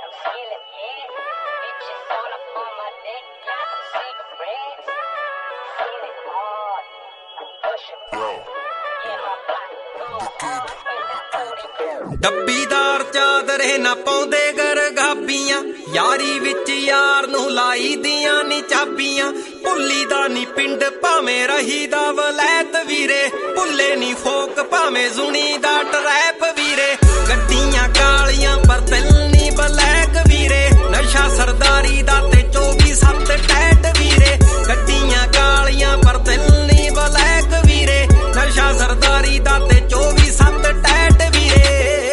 ਡੱਬੀਦਾਰ ਚਾਦਰੇ ਨਾ ਪਾਉਂਦੇ ਗਰਗਾਬੀਆਂ, ਯਾਰੀ ਵਿੱਚ ਯਾਰ ਨੂੰ ਲਾਈ ਦੀਆਂ ਨੀ ਚਾਬੀਆਂ। ਭੁੱਲੀ ਦਾ ਨੀ ਪਿੰਡ ਭਾਵੇਂ ਰਹੀ ਦਾ ਵਲੈਤ ਵੀਰੇ, ਭੁੱਲੇ ਨੀ ਫੋਕ ਭਾਵੇਂ ਜ਼ੁਣੀ ਦਾ ਟਰੈਪ ਵੀਰੇ। ਗੱਡੀਆਂ ਕਾਲੀਆਂ ਪਰ ਦਿਲ ਨੀ ਬਲੈਕ ਵੀਰੇ, ਨਸ਼ਾ ਸਰਦਾਰੀ ਦਾ ਤੇ 24/7 ਟੈਟ ਵੀਰੇ। ਗੱਡੀਆਂ ਕਾਲੀਆਂ ਪਰ ਦਿਲ ਨੀ ਬਲੈਕ ਵੀਰੇ, ਨਸ਼ਾ ਸਰਦਾਰੀ ਦਾ ਤੇ 24/7 ਟੈਟ ਵੀਰੇ।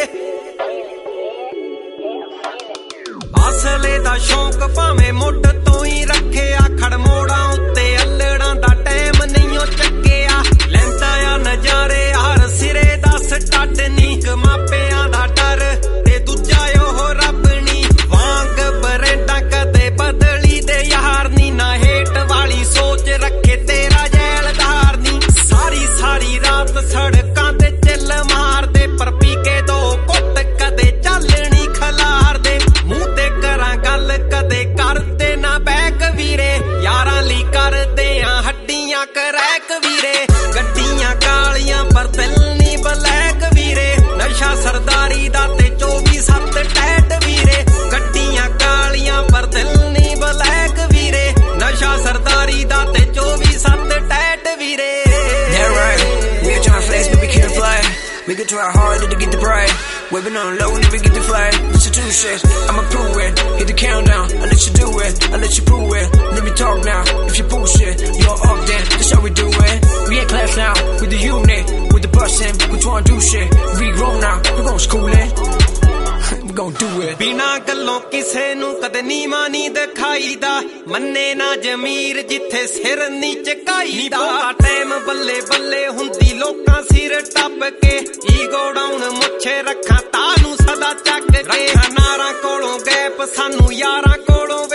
ਅਸਲੇ ਦਾ ਸ਼ੌਂਕ ਭਾਵੇਂ ਮੁੱਢ ਤੋਂ ਹੀ ਰੱਖਿਆ, ਖੜਮੋੜਾਂ ਉੱਤੇ ਅਲੜਾਂ ਦਾ ਟਾਈਮ ਨਹੀਂ ਉਹ ਚੱਕਿਆ। ਲੈਂਦਾ ਆ ਨਜ਼ਾਰੇ ਹਰ ਸਿਰੇ ਦਾ ਸਟੱਡ ਨੀ, ਮਾਪਿਆਂ ਦਾ ਡਰ ਤੇ ਦੂਜਾ ਉਹ ਰੱਬ ਨੀ। ਵਾਂਗ ਬਰੇਡਾਂ ਕਦੇ ਬਦਲੀ ਦੇ ਯਾਰ ਨੀ, ਨਾ ਹੇਠ ਵਾਲੀ ਸੋਚ ਰੱਖੇ ਤੇਰਾ ਜੈਲਦਾਰ ਨੀ। ਸਾਰੀ ਰਾਤ ਸੜਕਾਂ ਤੇ ਚੱਲ ਮਾਰਦੇ, ਪਰ ਪੀ ਕੇ ਦੋ ਕੁੱਟ ਕਦੇ ਚੱਲਣੀ ਖਲਾਰਦੇ। ਮੂੰਹ ਤੇ ਕਰਾਂ ਗੱਲ ਕਦੇ ਕਰਦੇ ਨਾ ਬੈਕ ਵੀਰੇ, ਯਾਰਾਂ ਲਈ ਕਰਦੇ ਆ ਹੱਡੀਆਂ ਕਰੈਕ ਵੀਰੇ। ਗੱਡੀਆਂ ਕਾਲੀਆਂ ਪਰ ਦਿਲ ਨੀ ਬਲੈਕ ਵੀਰੇ, ਨਸ਼ਾ ਸਰਦਾਰੀ ਦਾ ਤੇ 24/7 ਟੈਟ ਵੀਰੇ। ਗੱਡੀਆਂ ਕਾਲੀਆਂ ਪਰ ਦਿਲ ਨੀ ਬਲੈਕ ਵੀਰੇ, ਨਸ਼ਾ ਸਰਦਾਰੀ ਦਾ ਤੇ 24/7 ਟੈਟ ਵੀਰੇ। We can try harder to get the pride. Waving on low, never get the flag. Listen to shit, I'ma prove it. Hit the countdown, I'll let you do it. I'll let you prove it. Let me talk now, if you bullshit, you're up then, that's how we do it. We in class now, with the unit, with the bussin', we tryna do shit. We grown now, we gon' school it. We gon' do it. ਬਿਨਾਂ ਗੱਲੋਂ ਕਿਸੇ ਨੂੰ ਕਦੇ ਨੀਵਾਂ ਨਹੀਂ ਦਿਖਾਈਦਾ, ਮੰਨੇ ਨਾ ਜ਼ਮੀਰ ਜਿੱਥੇ ਸਿਰ ਨੀ ਝੁਕਾਈਦਾ। ਟਾਈਮ ਬੱਲੇ ਬੱਲੇ ਹੁੰਦੀ ਲੋਕਾਂ ਸਿਰ ਟੱਪ ਕੇ, ਈਗੋ ਡਾਊਨ ਮੁੱਛੇ ਰੱਖਾਂ ਤਾਂ ਨੂੰ ਸਦਾ ਚੱਕ ਕੇ। ਨਾਰਾਂ ਕੋਲੋਂ ਗੈਪ ਸਾਨੂੰ ਯਾਰਾਂ ਕੋਲੋਂ